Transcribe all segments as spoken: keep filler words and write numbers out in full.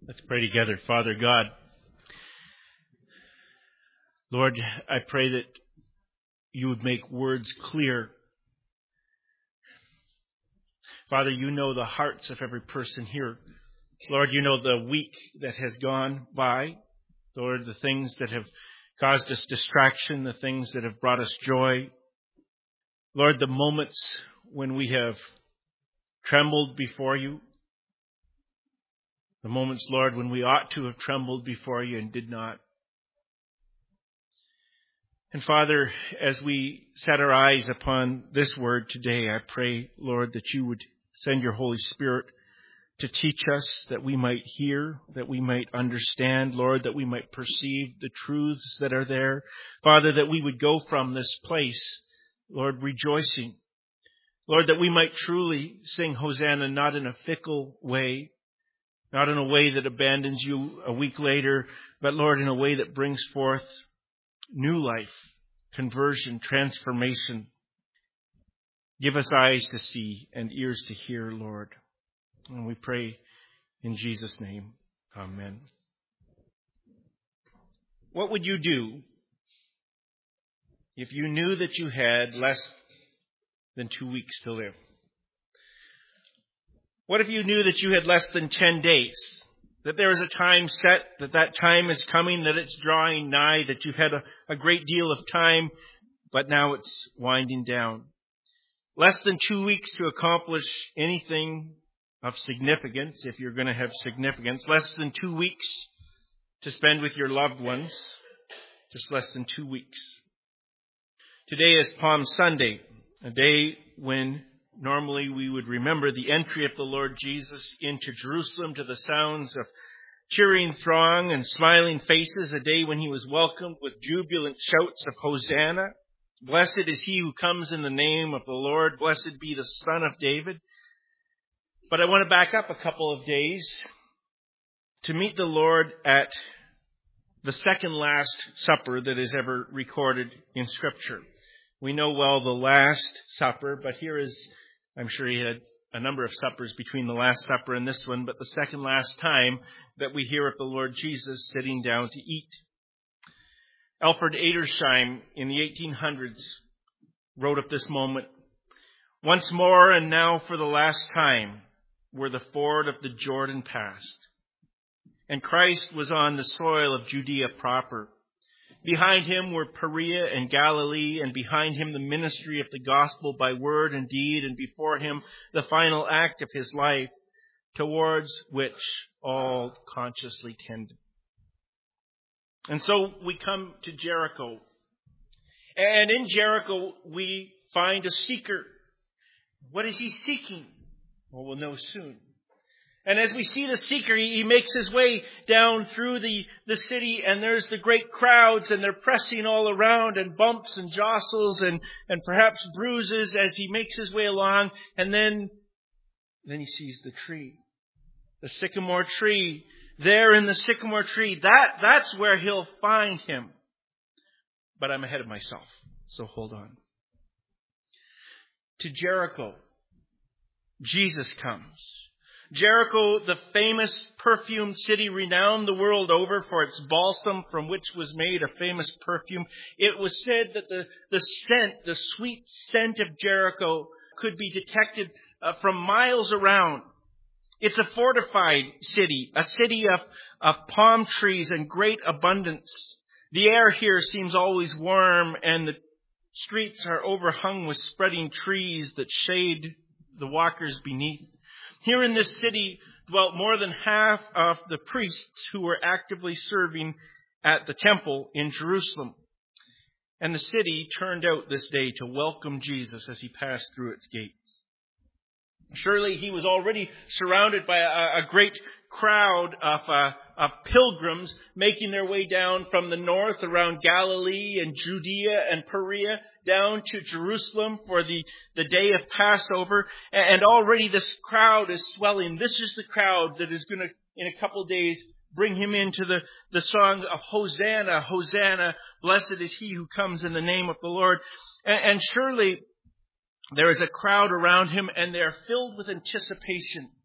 Let's pray together. Father God, Lord, I pray that you would make words clear. Father, you know the hearts of every person here. Lord, you know the week that has gone by. Lord, the things that have caused us distraction, the things that have brought us joy. Lord, the moments when we have trembled before you. The moments, Lord, when we ought to have trembled before you and did not. And Father, as we set our eyes upon this word today, I pray, Lord, that you would send your Holy Spirit to teach us, that we might hear, that we might understand, Lord, that we might perceive the truths that are there. Father, that we would go from this place, Lord, rejoicing. Lord, that we might truly sing Hosanna, not in a fickle way, not in a way that abandons you a week later, but Lord, in a way that brings forth new life, conversion, transformation. Give us eyes to see and ears to hear, Lord. And we pray in Jesus' name. Amen. What would you do if you knew that you had less than two weeks to live? What if you knew that you had less than ten days? That there is a time set, that that time is coming, that it's drawing nigh, that you've had a, a great deal of time, but now it's winding down. Less than two weeks to accomplish anything of significance, if you're going to have significance. Less than two weeks to spend with your loved ones. Just less than two weeks. Today is Palm Sunday, a day when normally we would remember the entry of the Lord Jesus into Jerusalem to the sounds of cheering throng and smiling faces, a day when he was welcomed with jubilant shouts of Hosanna. Blessed is he who comes in the name of the Lord. Blessed be the Son of David. But I want to back up a couple of days to meet the Lord at the second last supper that is ever recorded in Scripture. We know well the Last Supper, but here is, I'm sure he had a number of suppers between the Last Supper and this one, but the second last time that we hear of the Lord Jesus sitting down to eat. Alfred Edersheim in the eighteen hundreds wrote of this moment, "Once more and now for the last time were the ford of the Jordan passed, and Christ was on the soil of Judea proper. Behind him were Perea and Galilee, and behind him the ministry of the gospel by word and deed, and before him the final act of his life, towards which all consciously tended." And so we come to Jericho. And in Jericho we find a seeker. What is he seeking? Well, we'll know soon. And as we see the seeker, he, he makes his way down through the, the city, and there's the great crowds, and they're pressing all around, and bumps and jostles and, and perhaps bruises as he makes his way along. And then, then he sees the tree, the sycamore tree. There in the sycamore tree, that, that's where he'll find him. But I'm ahead of myself, so hold on. To Jericho, Jesus comes. Jericho, the famous perfumed city renowned the world over for its balsam from which was made a famous perfume. It was said that the, the scent, the sweet scent of Jericho could be detected uh, from miles around. It's a fortified city, a city of, of palm trees and great abundance. The air here seems always warm, and the streets are overhung with spreading trees that shade the walkers beneath. Here in this city dwelt more than half of the priests who were actively serving at the temple in Jerusalem. And the city turned out this day to welcome Jesus as he passed through its gates. Surely he was already surrounded by a, a great crowd of, uh, of pilgrims making their way down from the north around Galilee and Judea and Perea down to Jerusalem for the, the day of Passover. And already this crowd is swelling. This is the crowd that is going to, in a couple of days, bring him into the, the song of Hosanna, Hosanna, blessed is he who comes in the name of the Lord. And, and surely there is a crowd around him, and they are filled with anticipation.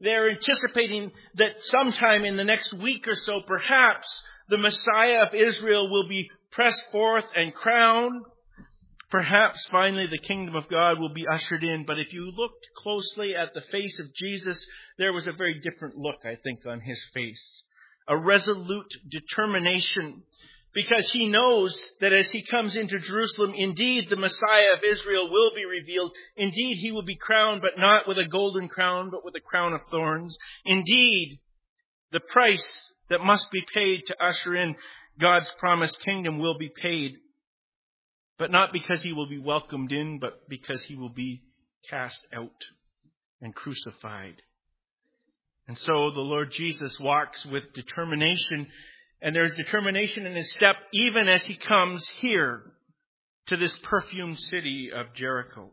They're anticipating that sometime in the next week or so, perhaps the Messiah of Israel will be pressed forth and crowned. Perhaps finally the kingdom of God will be ushered in. But if you looked closely at the face of Jesus, there was a very different look, I think, on his face. A resolute determination, because he knows that as he comes into Jerusalem, indeed the Messiah of Israel will be revealed. Indeed, he will be crowned, but not with a golden crown, but with a crown of thorns. Indeed, the price that must be paid to usher in God's promised kingdom will be paid. But not because he will be welcomed in, but because he will be cast out and crucified. And so the Lord Jesus walks with determination, and there's determination in his step even as he comes here to this perfumed city of Jericho.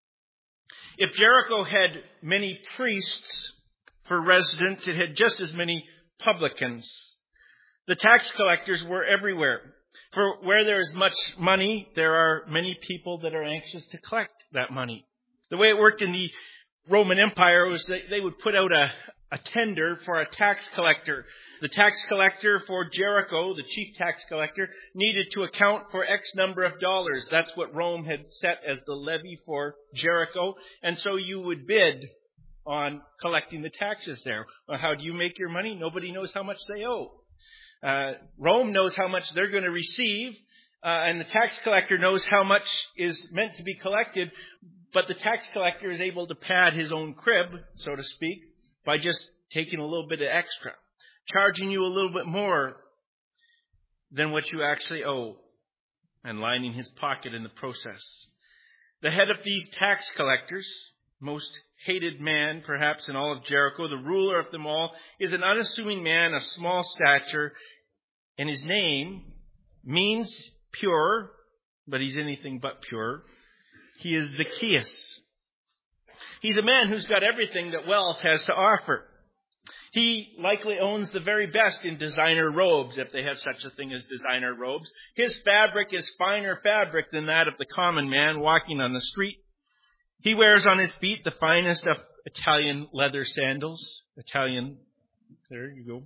If Jericho had many priests for residents, it had just as many publicans. The tax collectors were everywhere. For where there is much money, there are many people that are anxious to collect that money. The way it worked in the Roman Empire was that they would put out a, a tender for a tax collector. The tax collector for Jericho, the chief tax collector, needed to account for X number of dollars. That's what Rome had set as the levy for Jericho. And so you would bid on collecting the taxes there. Well, how do you make your money? Nobody knows how much they owe. Uh, Rome knows how much they're going to receive, uh, and the tax collector knows how much is meant to be collected, but the tax collector is able to pad his own crib, so to speak, by just taking a little bit of extra, charging you a little bit more than what you actually owe, and lining his pocket in the process. The head of these tax collectors, most hated man perhaps in all of Jericho, the ruler of them all, is an unassuming man of small stature, and his name means pure, but he's anything but pure. He is Zacchaeus. He's a man who's got everything that wealth has to offer. He likely owns the very best in designer robes, if they have such a thing as designer robes. His fabric is finer fabric than that of the common man walking on the street. He wears on his feet the finest of Italian leather sandals. Italian, there you go.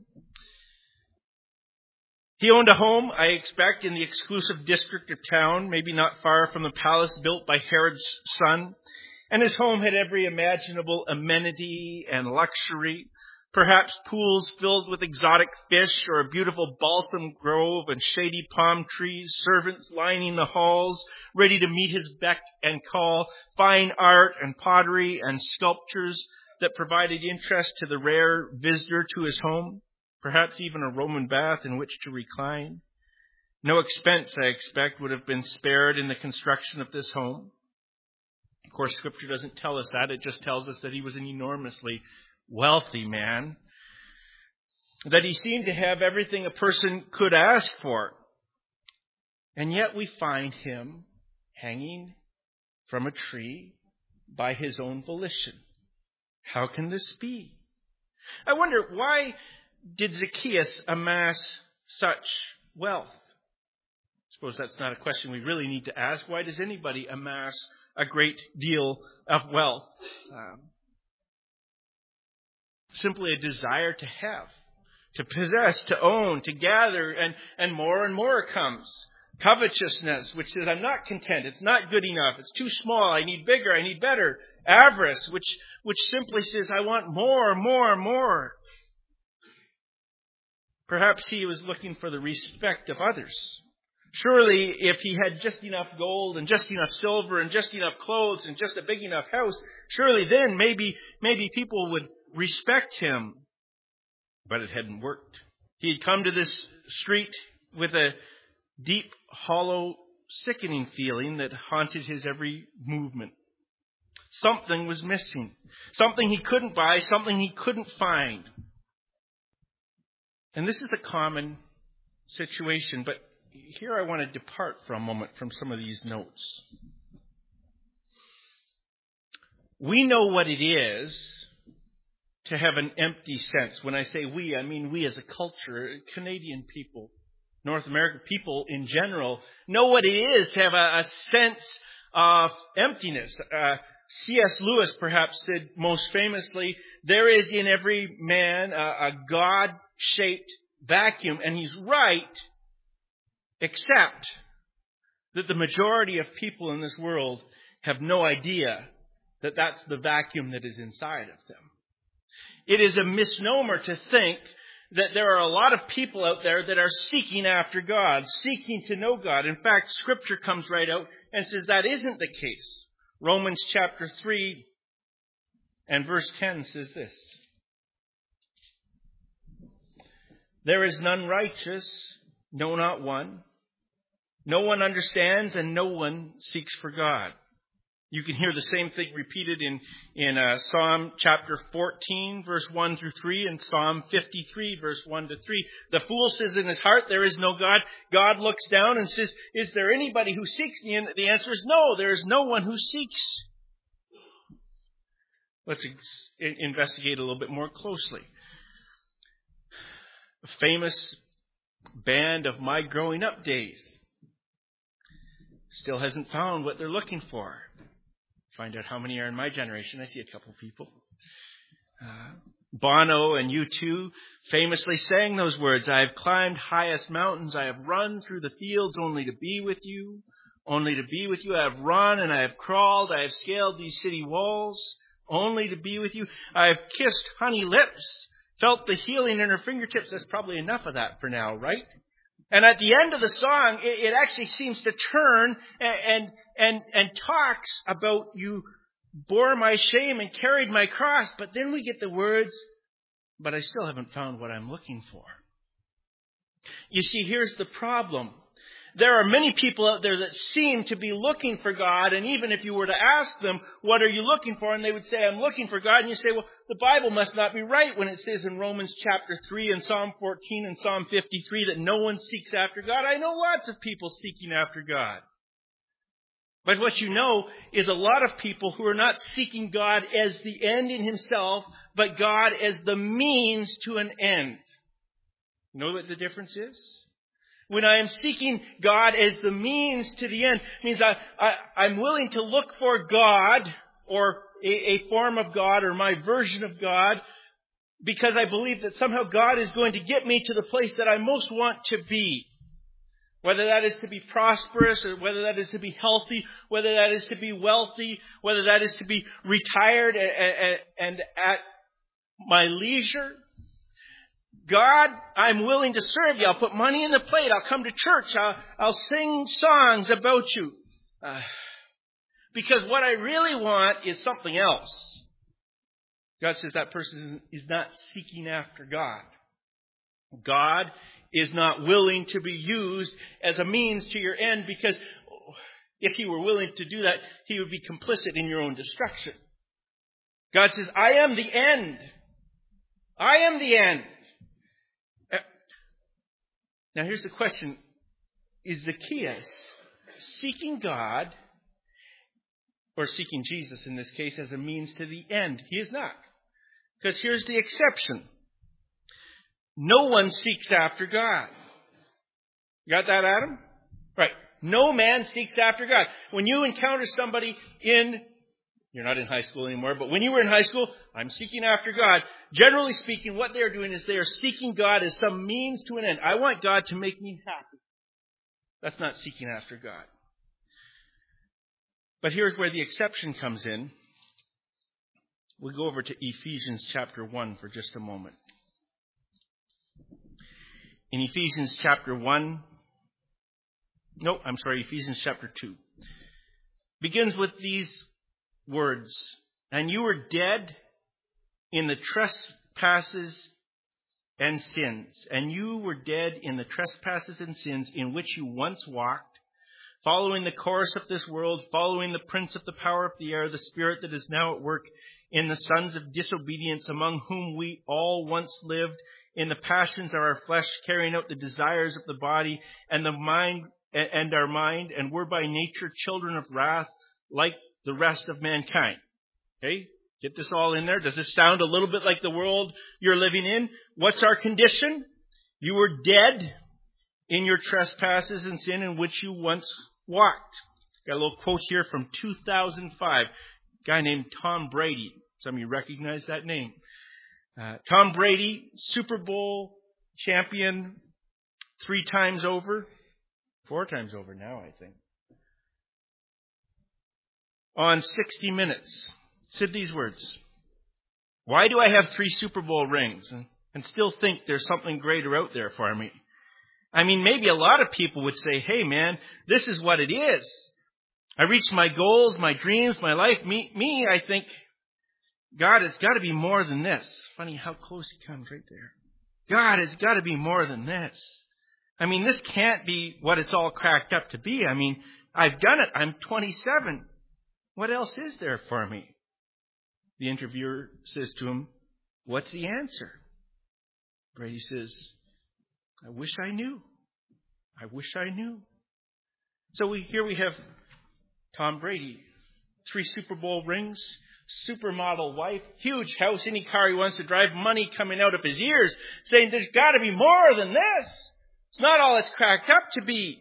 He owned a home, I expect, in the exclusive district of town, maybe not far from the palace built by Herod's son. And his home had every imaginable amenity and luxury. Perhaps pools filled with exotic fish, or a beautiful balsam grove and shady palm trees, servants lining the halls, ready to meet his beck and call, fine art and pottery and sculptures that provided interest to the rare visitor to his home, perhaps even a Roman bath in which to recline. No expense, I expect, would have been spared in the construction of this home. Of course, Scripture doesn't tell us that. It just tells us that he was an enormously wealthy man, that he seemed to have everything a person could ask for. And yet we find him hanging from a tree by his own volition. How can this be? I wonder, why did Zacchaeus amass such wealth? I suppose that's not a question we really need to ask. Why does anybody amass a great deal of wealth? Um, Simply a desire to have, to possess, to own, to gather, and, and more and more comes. Covetousness, which says, I'm not content, it's not good enough, it's too small, I need bigger, I need better. Avarice, which, which simply says, I want more, more, more. Perhaps he was looking for the respect of others. Surely, if he had just enough gold and just enough silver and just enough clothes and just a big enough house, surely then maybe, maybe people would respect him. But it hadn't worked. He had come to this street with a deep, hollow, sickening feeling that haunted his every movement. Something was missing. Something he couldn't buy, something he couldn't find. And this is a common situation, but here I want to depart for a moment from some of these notes. We know what it is to have an empty sense. When I say we, I mean we as a culture, Canadian people, North American people in general, know what it is to have a, a sense of emptiness. Uh, C S Lewis perhaps said most famously there is in every man a, a God-shaped vacuum, and he's right, except that the majority of people in this world have no idea that that's the vacuum that is inside of them. It is a misnomer to think that there are a lot of people out there that are seeking after God, seeking to know God. In fact, Scripture comes right out and says that isn't the case. Romans chapter three and verse ten says this: "There is none righteous, no, not one. No one understands, and no one seeks for God." You can hear the same thing repeated in, in uh, Psalm chapter fourteen, verse one through three, and Psalm fifty-three, verse one to three. The fool says in his heart, there is no God. God looks down and says, is there anybody who seeks me? And the answer is no, there is no one who seeks. Let's ex- investigate a little bit more closely. A famous band of my growing up days still hasn't found what they're looking for. Find out how many are in my generation. I see a couple people. Uh, Bono and U two famously sang those words, "I have climbed highest mountains. I have run through the fields only to be with you. Only to be with you. I have run and I have crawled. I have scaled these city walls only to be with you. I have kissed honey lips, felt the healing in her fingertips." That's probably enough of that for now, right? And at the end of the song, it, it actually seems to turn and, and and and talks about you bore my shame and carried my cross. But then we get the words, "But I still haven't found what I'm looking for." You see, here's the problem. There are many people out there that seem to be looking for God, and even if you were to ask them, what are you looking for? And they would say, I'm looking for God. And you say, well, the Bible must not be right when it says in Romans chapter three and Psalm fourteen and Psalm fifty-three that no one seeks after God. I know lots of people seeking after God. But what you know is a lot of people who are not seeking God as the end in himself, but God as the means to an end. You know what the difference is? When I am seeking God as the means to the end, it means I, I, I'm willing to look for God or a, a form of God or my version of God because I believe that somehow God is going to get me to the place that I most want to be. Whether that is to be prosperous or whether that is to be healthy, whether that is to be wealthy, whether that is to be retired and, and at my leisure. God, I'm willing to serve you. I'll put money in the plate. I'll come to church. I'll, I'll sing songs about you. Uh, because what I really want is something else. God says that person is not seeking after God. God is not willing to be used as a means to your end, because if he were willing to do that, he would be complicit in your own destruction. God says, I am the end. I am the end. Now here's the question. Is Zacchaeus seeking God, or seeking Jesus in this case, as a means to the end? He is not. Because here's the exception. No one seeks after God. You got that, Adam? Right. No man seeks after God. When you encounter somebody in, you're not in high school anymore, but when you were in high school, I'm seeking after God. Generally speaking, what they're doing is they are seeking God as some means to an end. I want God to make me happy. That's not seeking after God. But here's where the exception comes in. We'll go over to Ephesians chapter one for just a moment. In Ephesians chapter one, no, I'm sorry, Ephesians chapter two, begins with these words, and you were dead in the trespasses and sins, and you were dead in the trespasses and sins in which you once walked, following the course of this world, following the prince of the power of the air, the spirit that is now at work in the sons of disobedience, among whom we all once lived in the passions of our flesh, carrying out the desires of the body and the mind and our mind, and were by nature children of wrath, like the rest of mankind. Okay? Get this all in there. Does this sound a little bit like the world you're living in? What's our condition? You were dead in your trespasses and sin in which you once walked. Got a little quote here from two thousand five. A guy named Tom Brady Some of you recognize that name. Uh, Tom Brady, Super Bowl champion three times over. Four times over now, I think. On sixty minutes, said these words. Why do I have three Super Bowl rings and, and still think there's something greater out there for me? I mean, maybe a lot of people would say, hey, man, this is what it is. I reached my goals, my dreams, my life. Me, me, I think, God, it's got to be more than this. Funny how close he comes right there. God, it's got to be more than this. I mean, this can't be what it's all cracked up to be. I mean, I've done it. I'm twenty-seven. What else is there for me? The interviewer says to him, what's the answer? Brady says, I wish I knew. I wish I knew. So we here we have Tom Brady. Three Super Bowl rings, supermodel wife, huge house, any car he wants to drive, money coming out of his ears, saying there's got to be more than this. It's not all it's cracked up to be.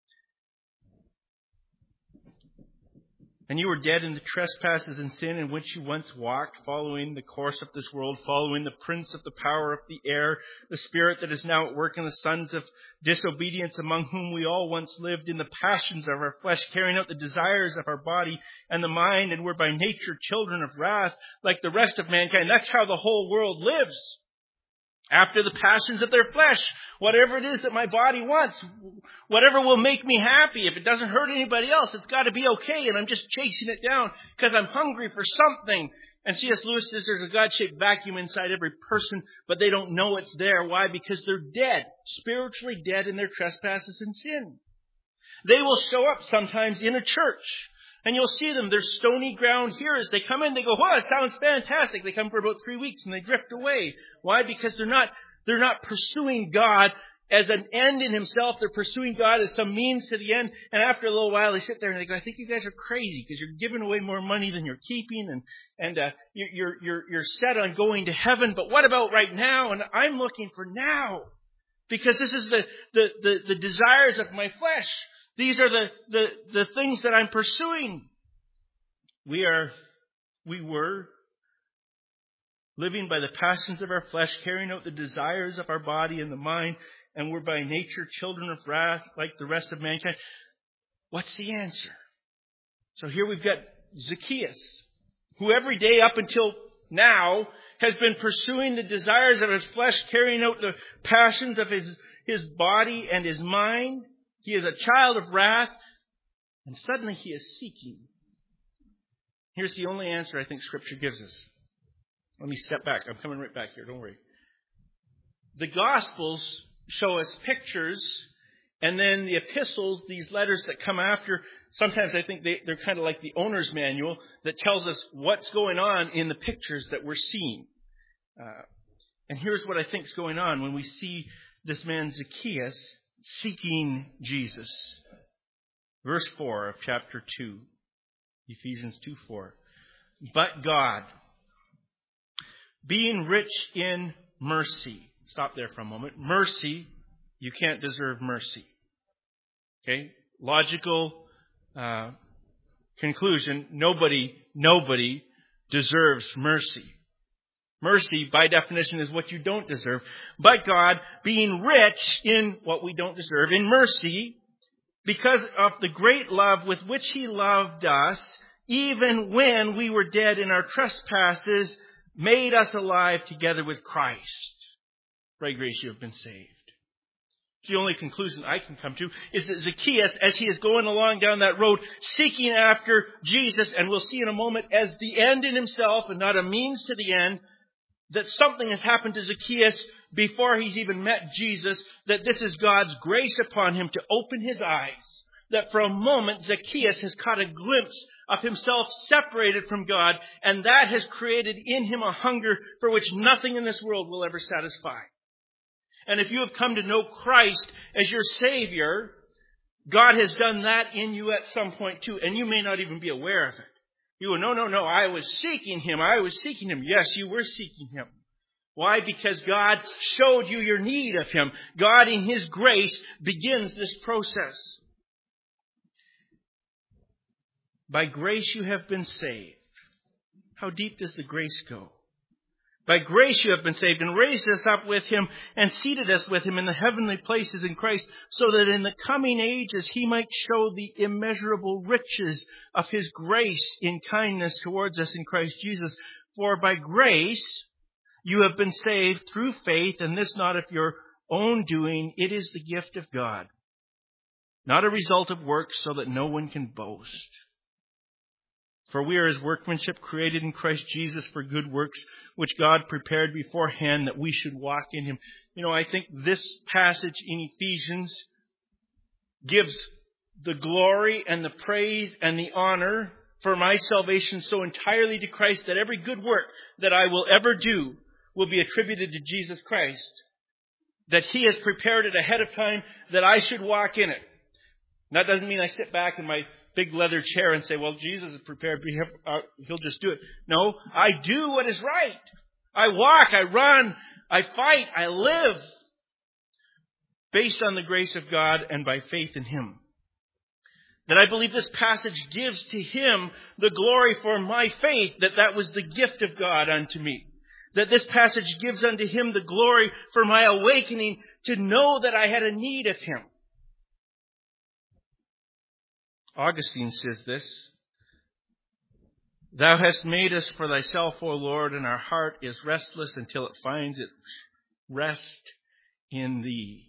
And you were dead in the trespasses and sin in which you once walked, following the course of this world, following the prince of the power of the air, the spirit that is now at work in the sons of disobedience, among whom we all once lived in the passions of our flesh, carrying out the desires of our body and the mind, and were by nature children of wrath, like the rest of mankind. That's how the whole world lives. After the passions of their flesh, whatever it is that my body wants, whatever will make me happy, if it doesn't hurt anybody else, it's got to be okay, and I'm just chasing it down because I'm hungry for something. And C S Lewis says there's a God-shaped vacuum inside every person, but they don't know it's there. Why? Because they're dead, spiritually dead in their trespasses and sin. They will show up sometimes in a church. And you'll see them, they're stony ground hearers. They come in, they go, wow, it sounds fantastic. They come for about three weeks and they drift away. Why? Because they're not, they're not pursuing God as an end in himself. They're pursuing God as some means to the end. And after a little while, they sit there and they go, I think you guys are crazy because you're giving away more money than you're keeping. And, and, uh, you're, you're, you're set on going to heaven. But what about right now? And I'm looking for now because this is the, the, the, the desires of my flesh. These are the, the, the things that I'm pursuing. We are, we were living by the passions of our flesh, carrying out the desires of our body and the mind, and we're by nature children of wrath like the rest of mankind. What's the answer? So here we've got Zacchaeus, who every day up until now has been pursuing the desires of his flesh, carrying out the passions of his, his body and his mind. He is a child of wrath, and suddenly he is seeking. Here's the only answer I think Scripture gives us. Let me step back. I'm coming right back here. Don't worry. The Gospels show us pictures, and then the epistles, these letters that come after, sometimes I think they, they're kind of like the owner's manual that tells us what's going on in the pictures that we're seeing. Uh, and here's what I think is going on when we see this man Zacchaeus seeking Jesus. Verse four of chapter two. Ephesians two four. But God, being rich in mercy. Stop there for a moment. Mercy, you can't deserve mercy. Okay? Logical uh, conclusion. Nobody, nobody deserves mercy. Mercy, by definition, is what you don't deserve. But God, being rich in what we don't deserve, in mercy, because of the great love with which He loved us, even when we were dead in our trespasses, made us alive together with Christ. By grace you have been saved. The only conclusion I can come to is that Zacchaeus, as he is going along down that road, seeking after Jesus, and we'll see in a moment, as the end in himself and not a means to the end, that something has happened to Zacchaeus before he's even met Jesus, that this is God's grace upon him to open his eyes. That for a moment, Zacchaeus has caught a glimpse of himself separated from God, and that has created in him a hunger for which nothing in this world will ever satisfy. And if you have come to know Christ as your Savior, God has done that in you at some point too, and you may not even be aware of it. You go, no, no, no, I was seeking Him. I was seeking Him. Yes, you were seeking Him. Why? Because God showed you your need of Him. God, in His grace, begins this process. By grace you have been saved. How deep does the grace go? By grace you have been saved, and raised us up with him, and seated us with him in the heavenly places in Christ, so that in the coming ages he might show the immeasurable riches of his grace in kindness towards us in Christ Jesus. For by grace you have been saved through faith, and this not of your own doing. It is the gift of God, not a result of works, so that no one can boast. For we are his workmanship, created in Christ Jesus for good works, which God prepared beforehand that we should walk in him. You know, I think this passage in Ephesians gives the glory and the praise and the honor for my salvation so entirely to Christ that every good work that I will ever do will be attributed to Jesus Christ. That he has prepared it ahead of time that I should walk in it. And that doesn't mean I sit back in my big leather chair and say, well, Jesus is prepared. He'll just do it. No, I do what is right. I walk, I run, I fight, I live based on the grace of God and by faith in him. That I believe this passage gives to him the glory for my faith, that that was the gift of God unto me. That this passage gives unto him the glory for my awakening to know that I had a need of him. Augustine says this: Thou hast made us for thyself, O Lord, and our heart is restless until it finds its rest in thee.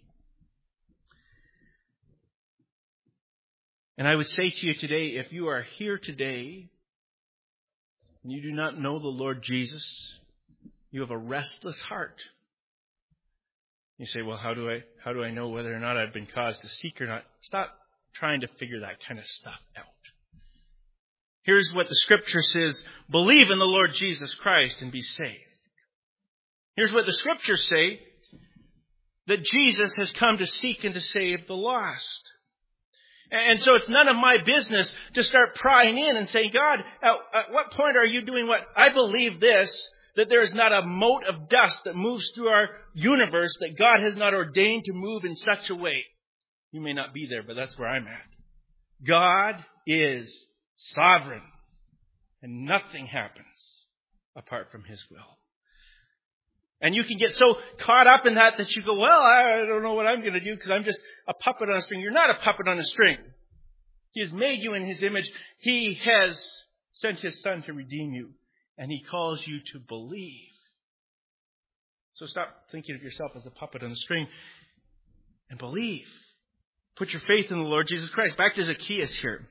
And I would say to you today, if you are here today and you do not know the Lord Jesus, you have a restless heart. You say, well, how do I how do I know whether or not I've been caused to seek or not? Stop trying to figure that kind of stuff out. Here's what the scripture says: believe in the Lord Jesus Christ and be saved. Here's what the scriptures say: that Jesus has come to seek and to save the lost. And so it's none of my business to start prying in and saying, God, at, at what point are you doing what? I believe this, that there is not a mote of dust that moves through our universe that God has not ordained to move in such a way. You may not be there, but that's where I'm at. God is sovereign, and nothing happens apart from his will. And you can get so caught up in that that you go, well, I don't know what I'm going to do because I'm just a puppet on a string. You're not a puppet on a string. He has made you in his image. He has sent his son to redeem you, and he calls you to believe. So stop thinking of yourself as a puppet on a string and believe. Put your faith in the Lord Jesus Christ. Back to Zacchaeus here.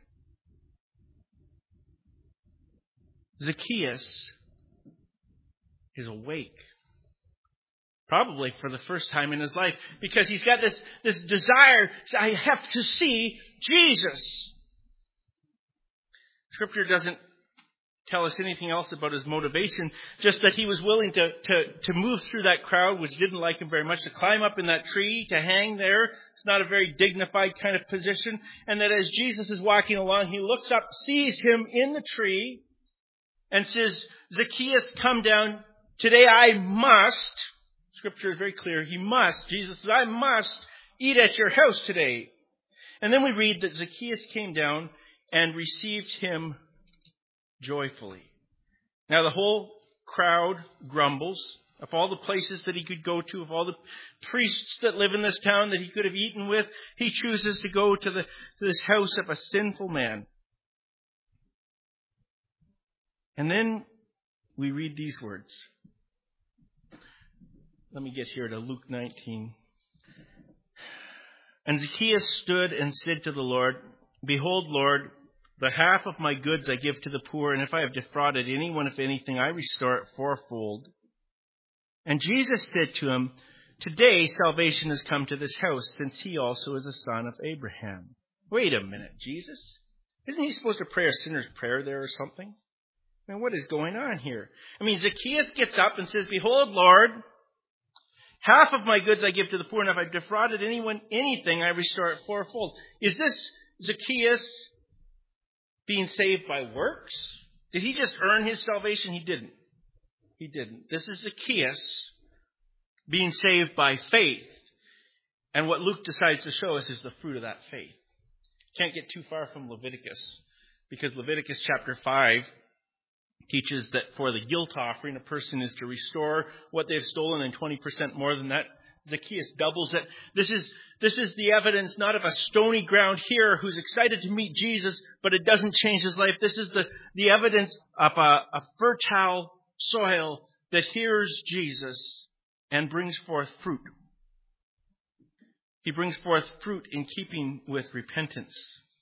Zacchaeus is awake. Probably for the first time in his life. Because he's got this, this desire. I have to see Jesus. Scripture doesn't tell us anything else about his motivation, just that he was willing to, to, to move through that crowd, which didn't like him very much, to climb up in that tree, to hang there. It's not a very dignified kind of position. And that as Jesus is walking along, he looks up, sees him in the tree, and says, Zacchaeus, come down. Today I must, Scripture is very clear, he must, Jesus says, I must eat at your house today. And then we read that Zacchaeus came down and received him joyfully. Now the whole crowd grumbles of all the places that he could go to, of all the priests that live in this town that he could have eaten with. He chooses to go to the to this house of a sinful man. And then we read these words. Let me get here to Luke nineteen. And Zacchaeus stood and said to the Lord, Behold, Lord, the half of my goods I give to the poor, and if I have defrauded anyone of anything, I restore it fourfold. And Jesus said to him, Today salvation has come to this house, since he also is a son of Abraham. Wait a minute, Jesus? Isn't he supposed to pray a sinner's prayer there or something? I mean, what is going on here? I mean, Zacchaeus gets up and says, Behold, Lord, half of my goods I give to the poor, and if I've defrauded anyone anything, I restore it fourfold. Is this Zacchaeus being saved by works? Did he just earn his salvation? He didn't. He didn't. This is Zacchaeus being saved by faith. And what Luke decides to show us is the fruit of that faith. Can't get too far from Leviticus, because Leviticus chapter five teaches that for the guilt offering, a person is to restore what they've stolen and twenty percent more than that. Zacchaeus doubles it. This is, this is the evidence not of a stony ground hearer who's excited to meet Jesus, but it doesn't change his life. This is the, the evidence of a, a fertile soil that hears Jesus and brings forth fruit. He brings forth fruit in keeping with repentance.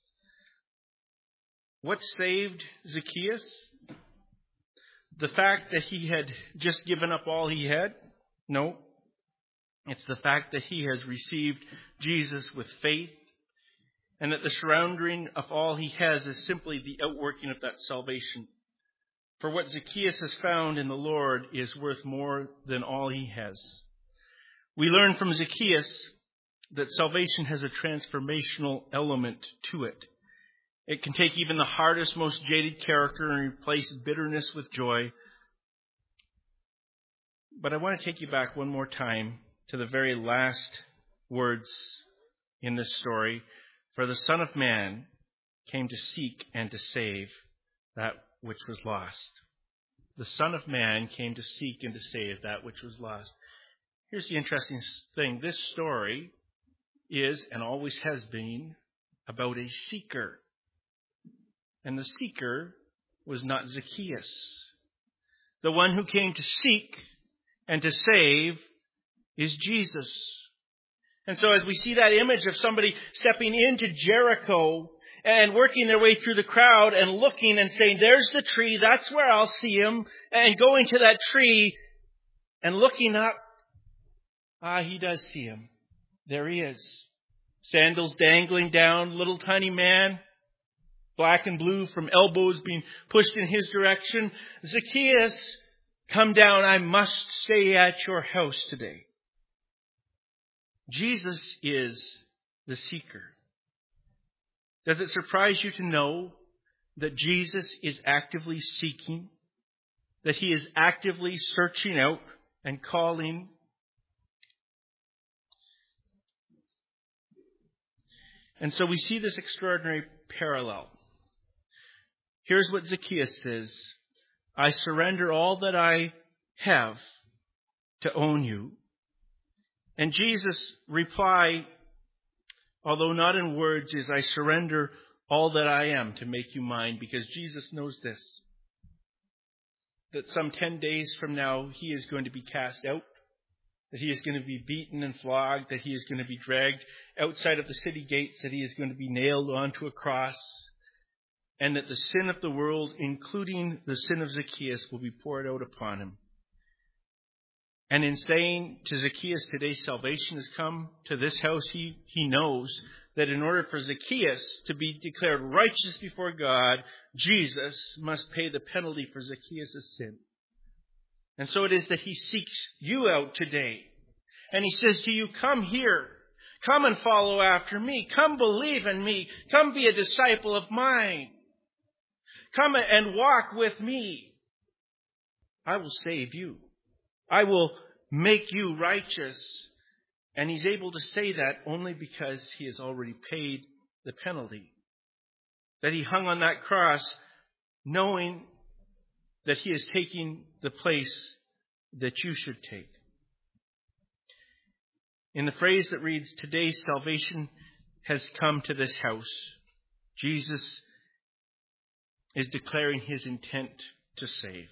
What saved Zacchaeus? The fact that he had just given up all he had? No. It's the fact that he has received Jesus with faith, and that the surrendering of all he has is simply the outworking of that salvation. For what Zacchaeus has found in the Lord is worth more than all he has. We learn from Zacchaeus that salvation has a transformational element to it. It can take even the hardest, most jaded character and replace bitterness with joy. But I want to take you back one more time to the very last words in this story. For the Son of Man came to seek and to save that which was lost. The Son of Man came to seek and to save that which was lost. Here's the interesting thing. This story is, and always has been, about a seeker. And the seeker was not Zacchaeus. The one who came to seek and to save is Jesus. And so as we see that image of somebody stepping into Jericho and working their way through the crowd and looking and saying, there's the tree, that's where I'll see him, and going to that tree and looking up, ah, he does see him. There he is. Sandals dangling down, little tiny man, black and blue from elbows being pushed in his direction. Zacchaeus, come down, I must stay at your house today. Jesus is the seeker. Does it surprise you to know that Jesus is actively seeking, that he is actively searching out and calling? And so we see this extraordinary parallel. Here's what Zacchaeus says: I surrender all that I have to own you. And Jesus' reply, although not in words, is, I surrender all that I am to make you mine, because Jesus knows this, that some ten days from now he is going to be cast out, that he is going to be beaten and flogged, that he is going to be dragged outside of the city gates, that he is going to be nailed onto a cross, and that the sin of the world, including the sin of Zacchaeus, will be poured out upon him. And in saying to Zacchaeus today, salvation has come to this house, he, he knows that in order for Zacchaeus to be declared righteous before God, Jesus must pay the penalty for Zacchaeus' sin. And so it is that he seeks you out today. And he says to you, come here. Come and follow after me. Come believe in me. Come be a disciple of mine. Come and walk with me. I will save you. I will make you righteous. And he's able to say that only because he has already paid the penalty. That he hung on that cross knowing that he is taking the place that you should take. In the phrase that reads, today salvation has come to this house, Jesus is declaring his intent to save.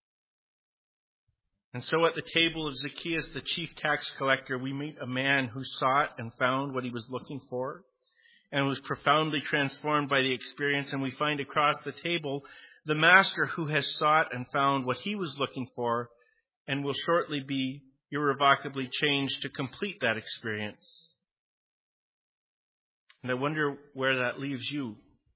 And so at the table of Zacchaeus, the chief tax collector, we meet a man who sought and found what he was looking for and was profoundly transformed by the experience. And we find across the table the master who has sought and found what he was looking for and will shortly be irrevocably changed to complete that experience. And I wonder where that leaves you.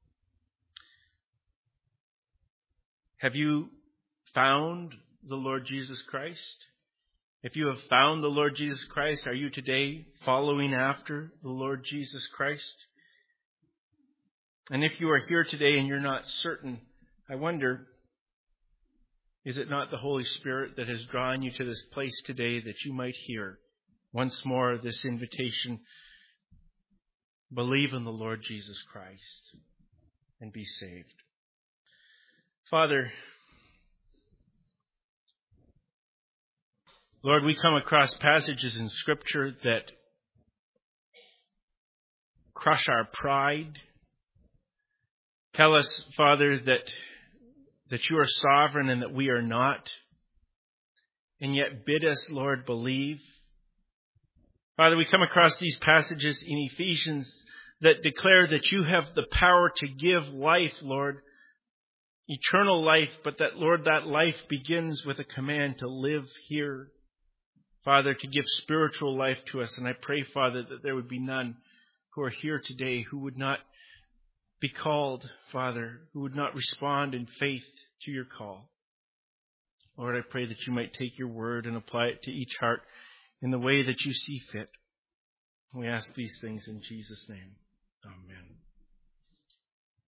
Have you found the Lord Jesus Christ? If you have found the Lord Jesus Christ, are you today following after the Lord Jesus Christ? And if you are here today and you're not certain, I wonder, is it not the Holy Spirit that has drawn you to this place today that you might hear once more this invitation? Believe in the Lord Jesus Christ and be saved. Father, Lord, we come across passages in Scripture that crush our pride. Tell us, Father, that, that you are sovereign and that we are not. And yet bid us, Lord, believe. Father, we come across these passages in Ephesians that declare that you have the power to give life, Lord, eternal life, but that, Lord, that life begins with a command to live here. Father, to give spiritual life to us. And I pray, Father, that there would be none who are here today who would not be called, Father, who would not respond in faith to your call. Lord, I pray that you might take your word and apply it to each heart in the way that you see fit. We ask these things in Jesus' name. Amen.